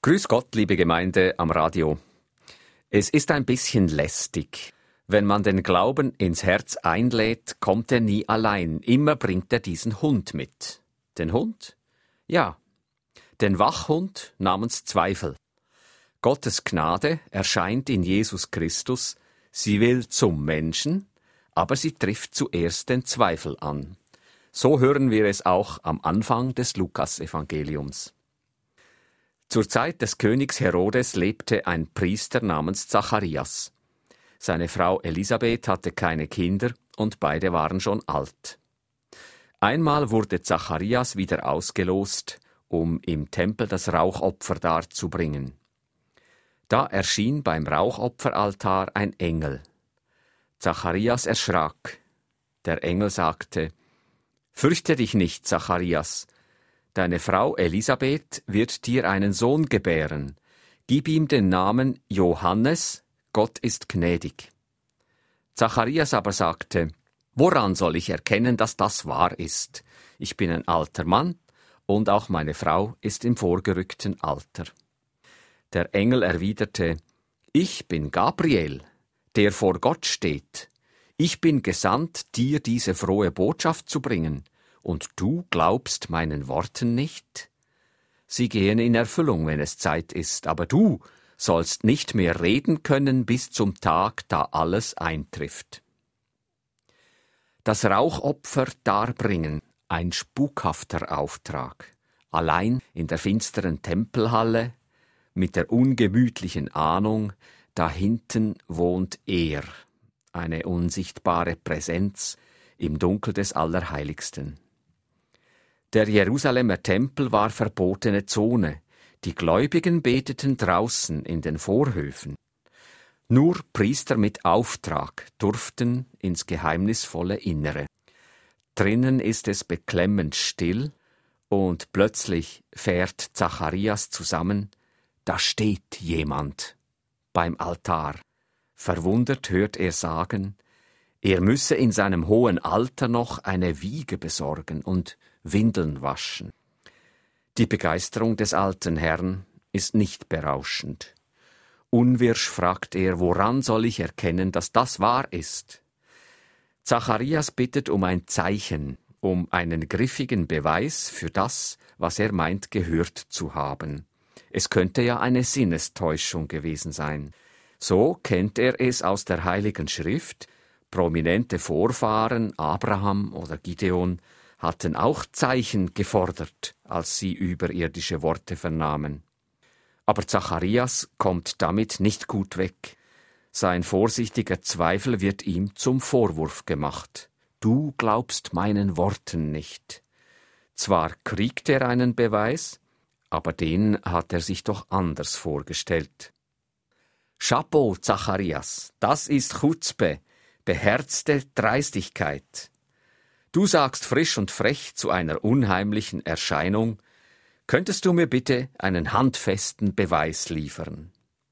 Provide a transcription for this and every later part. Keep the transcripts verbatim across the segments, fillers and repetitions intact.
Grüß Gott, liebe Gemeinde am Radio. Es ist ein bisschen lästig. Wenn man den Glauben ins Herz einlädt, kommt er nie allein. Immer bringt er diesen Hund mit. Den Hund? Ja, den Wachhund namens Zweifel. Gottes Gnade erscheint in Jesus Christus. Sie will zum Menschen, aber sie trifft zuerst den Zweifel an. So hören wir es auch am Anfang des Lukas-Evangeliums. Zur Zeit des Königs Herodes lebte ein Priester namens Zacharias. Seine Frau Elisabeth hatte keine Kinder und beide waren schon alt. Einmal wurde Zacharias wieder ausgelost, um im Tempel das Rauchopfer darzubringen. Da erschien beim Rauchopferaltar ein Engel. Zacharias erschrak. Der Engel sagte: »Fürchte dich nicht, Zacharias. Deine Frau Elisabeth wird dir einen Sohn gebären. Gib ihm den Namen Johannes, Gott ist gnädig.« Zacharias aber sagte: »Woran soll ich erkennen, dass das wahr ist? Ich bin ein alter Mann und auch meine Frau ist im vorgerückten Alter.« Der Engel erwiderte: »Ich bin Gabriel, der vor Gott steht. Ich bin gesandt, dir diese frohe Botschaft zu bringen. Und du glaubst meinen Worten nicht? Sie gehen in Erfüllung, wenn es Zeit ist, aber du sollst nicht mehr reden können bis zum Tag, da alles eintrifft.« Das Rauchopfer darbringen, ein spukhafter Auftrag. Allein in der finsteren Tempelhalle, mit der ungemütlichen Ahnung, da hinten wohnt er, eine unsichtbare Präsenz im Dunkel des Allerheiligsten. Der Jerusalemer Tempel war verbotene Zone. Die Gläubigen beteten draußen in den Vorhöfen. Nur Priester mit Auftrag durften ins geheimnisvolle Innere. Drinnen ist es beklemmend still und plötzlich fährt Zacharias zusammen. Da steht jemand beim Altar. Verwundert hört er sagen, er müsse in seinem hohen Alter noch eine Wiege besorgen und Windeln waschen. Die Begeisterung des alten Herrn ist nicht berauschend. Unwirsch fragt er, woran soll ich erkennen, dass das wahr ist? Zacharias bittet um ein Zeichen, um einen griffigen Beweis für das, was er meint gehört zu haben. Es könnte ja eine Sinnestäuschung gewesen sein. So kennt er es aus der Heiligen Schrift. Prominente Vorfahren, Abraham oder Gideon, hatten auch Zeichen gefordert, als sie überirdische Worte vernahmen. Aber Zacharias kommt damit nicht gut weg. Sein vorsichtiger Zweifel wird ihm zum Vorwurf gemacht. Du glaubst meinen Worten nicht. Zwar kriegt er einen Beweis, aber den hat er sich doch anders vorgestellt. Chapeau, Zacharias, das ist Chutzpe, beherzte Dreistigkeit. Du sagst frisch und frech zu einer unheimlichen Erscheinung, könntest du mir bitte einen handfesten Beweis liefern?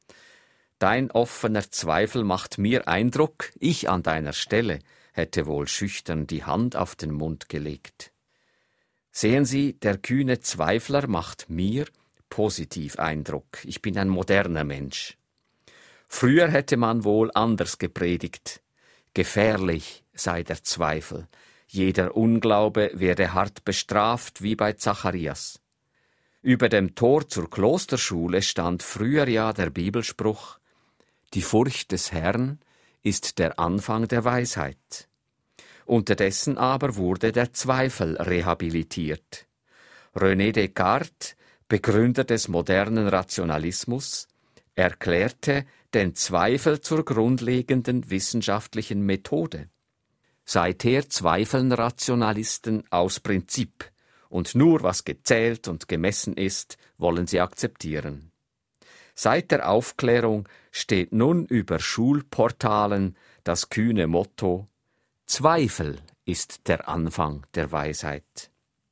Dein offener Zweifel macht mir Eindruck, ich an deiner Stelle hätte wohl schüchtern die Hand auf den Mund gelegt. Sehen Sie, der kühne Zweifler macht mir positiv Eindruck. Ich bin ein moderner Mensch. Früher hätte man wohl anders gepredigt. Gefährlich sei der Zweifel. Jeder Unglaube werde hart bestraft, wie bei Zacharias. Über dem Tor zur Klosterschule stand früher ja der Bibelspruch: Die Furcht des Herrn ist der Anfang der Weisheit. Unterdessen aber wurde der Zweifel rehabilitiert. René Descartes, Begründer des modernen Rationalismus, erklärte den Zweifel zur grundlegenden wissenschaftlichen Methode. Seither zweifeln Rationalisten aus Prinzip, und nur was gezählt und gemessen ist, wollen sie akzeptieren. Seit der Aufklärung steht nun über Schulportalen das kühne Motto: Zweifel ist der Anfang der Weisheit.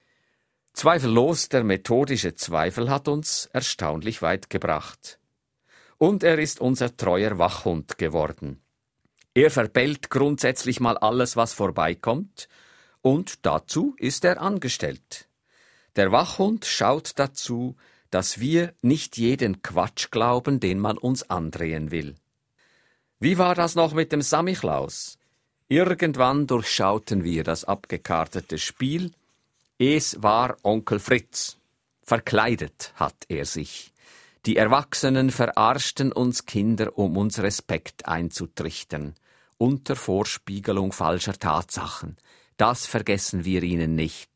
Zweifellos, der methodische Zweifel hat uns erstaunlich weit gebracht. Und er ist unser treuer Wachhund geworden. Er verbellt grundsätzlich mal alles, was vorbeikommt, und dazu ist er angestellt. Der Wachhund schaut dazu, dass wir nicht jeden Quatsch glauben, den man uns andrehen will. Wie war das noch mit dem Samichlaus? Irgendwann durchschauten wir das abgekartete Spiel. Es war Onkel Fritz. Verkleidet hat er sich. Die Erwachsenen verarschten uns Kinder, um uns Respekt einzutrichtern, unter Vorspiegelung falscher Tatsachen. Das vergessen wir ihnen nicht.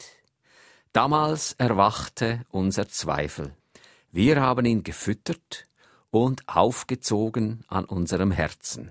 Damals erwachte unser Zweifel. Wir haben ihn gefüttert und aufgezogen an unserem Herzen.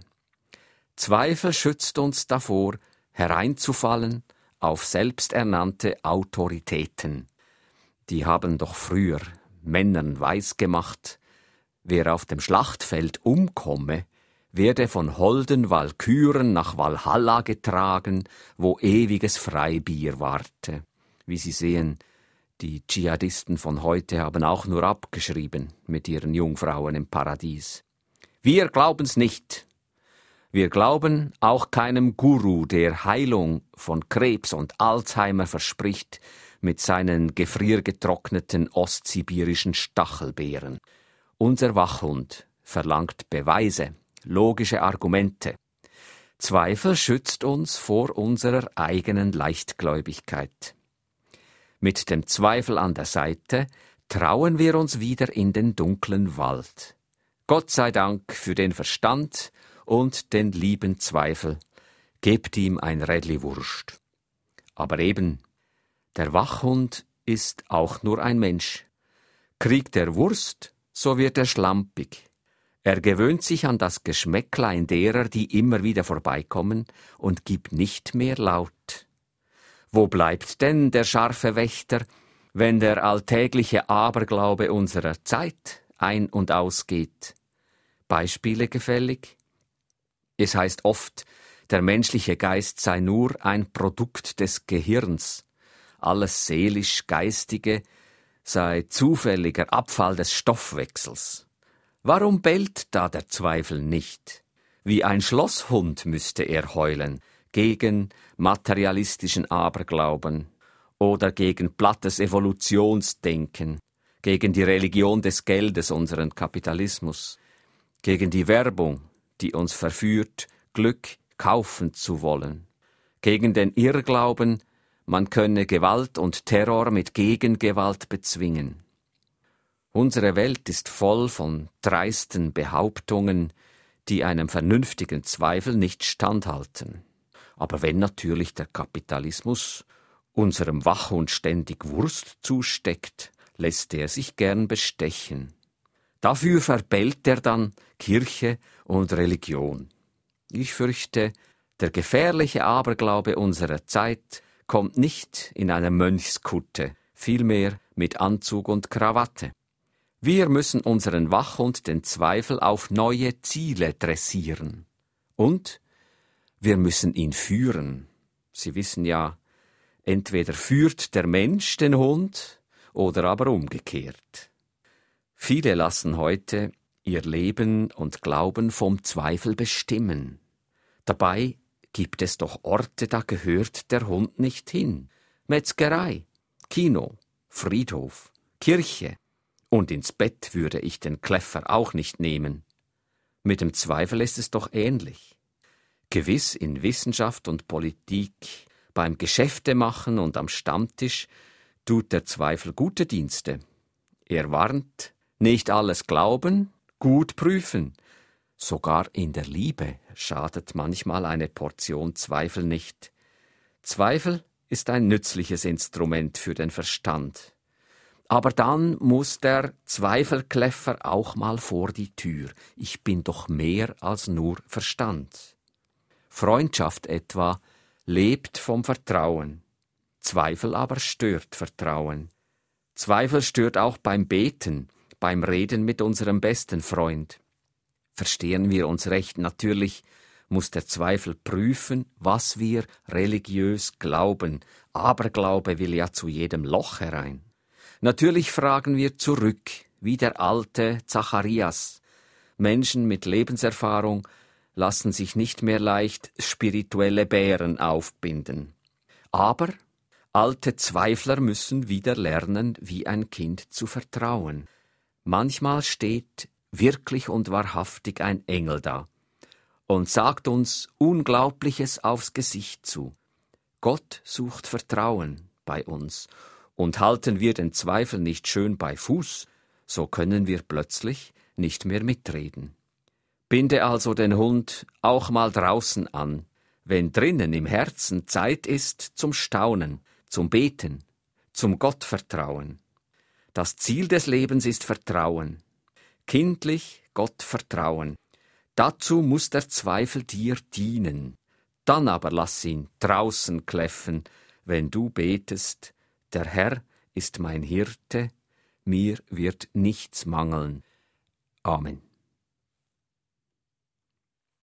Zweifel schützt uns davor, hereinzufallen auf selbsternannte Autoritäten. Die haben doch früher Männern weisgemacht, wer auf dem Schlachtfeld umkomme, werde von holden Walküren nach Walhalla getragen, wo ewiges Freibier warte. Wie Sie sehen, die Dschihadisten von heute haben auch nur abgeschrieben mit ihren Jungfrauen im Paradies. Wir glauben's nicht. Wir glauben auch keinem Guru, der Heilung von Krebs und Alzheimer verspricht mit seinen gefriergetrockneten ostsibirischen Stachelbeeren. Unser Wachhund verlangt Beweise, logische Argumente. Zweifel schützt uns vor unserer eigenen Leichtgläubigkeit. Mit dem Zweifel an der Seite trauen wir uns wieder in den dunklen Wald. Gott sei Dank für den Verstand und den lieben Zweifel. Gebt ihm ein Rädli Wurst. Aber eben, der Wachhund ist auch nur ein Mensch. Kriegt er Wurst, so wird er schlampig. Er gewöhnt sich an das Geschmäcklein derer, die immer wieder vorbeikommen, und gibt nicht mehr laut. Wo bleibt denn der scharfe Wächter, wenn der alltägliche Aberglaube unserer Zeit ein- und ausgeht? Beispiele gefällig? Es heißt oft, der menschliche Geist sei nur ein Produkt des Gehirns. Alles seelisch-geistige sei zufälliger Abfall des Stoffwechsels. Warum bellt da der Zweifel nicht? Wie ein Schlosshund müsste er heulen, gegen materialistischen Aberglauben oder gegen plattes Evolutionsdenken, gegen die Religion des Geldes, unseren Kapitalismus, gegen die Werbung, die uns verführt, Glück kaufen zu wollen, gegen den Irrglauben, man könne Gewalt und Terror mit Gegengewalt bezwingen. Unsere Welt ist voll von dreisten Behauptungen, die einem vernünftigen Zweifel nicht standhalten. Aber wenn natürlich der Kapitalismus unserem Wachhund ständig Wurst zusteckt, lässt er sich gern bestechen. Dafür verbellt er dann Kirche und Religion. Ich fürchte, der gefährliche Aberglaube unserer Zeit kommt nicht in einer Mönchskutte, vielmehr mit Anzug und Krawatte. Wir müssen unseren Wachhund, den Zweifel, auf neue Ziele dressieren. Und wir müssen ihn führen. Sie wissen ja, entweder führt der Mensch den Hund oder aber umgekehrt. Viele lassen heute ihr Leben und Glauben vom Zweifel bestimmen. Dabei gibt es doch Orte, da gehört der Hund nicht hin. Metzgerei, Kino, Friedhof, Kirche. Und ins Bett würde ich den Kläffer auch nicht nehmen. Mit dem Zweifel ist es doch ähnlich. Gewiss in Wissenschaft und Politik, beim Geschäftemachen und am Stammtisch tut der Zweifel gute Dienste. Er warnt, nicht alles glauben, gut prüfen. Sogar in der Liebe schadet manchmal eine Portion Zweifel nicht. Zweifel ist ein nützliches Instrument für den Verstand. Aber dann muss der Zweifelkläffer auch mal vor die Tür. Ich bin doch mehr als nur Verstand. Freundschaft etwa lebt vom Vertrauen. Zweifel aber stört Vertrauen. Zweifel stört auch beim Beten, beim Reden mit unserem besten Freund. Verstehen wir uns recht, natürlich muss der Zweifel prüfen, was wir religiös glauben. Aberglaube will ja zu jedem Loch herein. Natürlich fragen wir zurück, wie der alte Zacharias. Menschen mit Lebenserfahrung lassen sich nicht mehr leicht spirituelle Bären aufbinden. Aber Alte Zweifler müssen wieder lernen, wie ein Kind zu vertrauen. Manchmal steht wirklich und wahrhaftig ein Engel da und sagt uns Unglaubliches aufs Gesicht zu. Gott sucht Vertrauen bei uns, und halten wir den Zweifel nicht schön bei Fuß, so können wir plötzlich nicht mehr mitreden. Binde also den Hund auch mal draußen an, wenn drinnen im Herzen Zeit ist zum Staunen, zum Beten, zum Gottvertrauen. Das Ziel des Lebens ist Vertrauen, kindlich Gott vertrauen. Dazu muss der Zweifel dir dienen. Dann aber lass ihn draußen kläffen, wenn du betest, der Herr ist mein Hirte, mir wird nichts mangeln. Amen.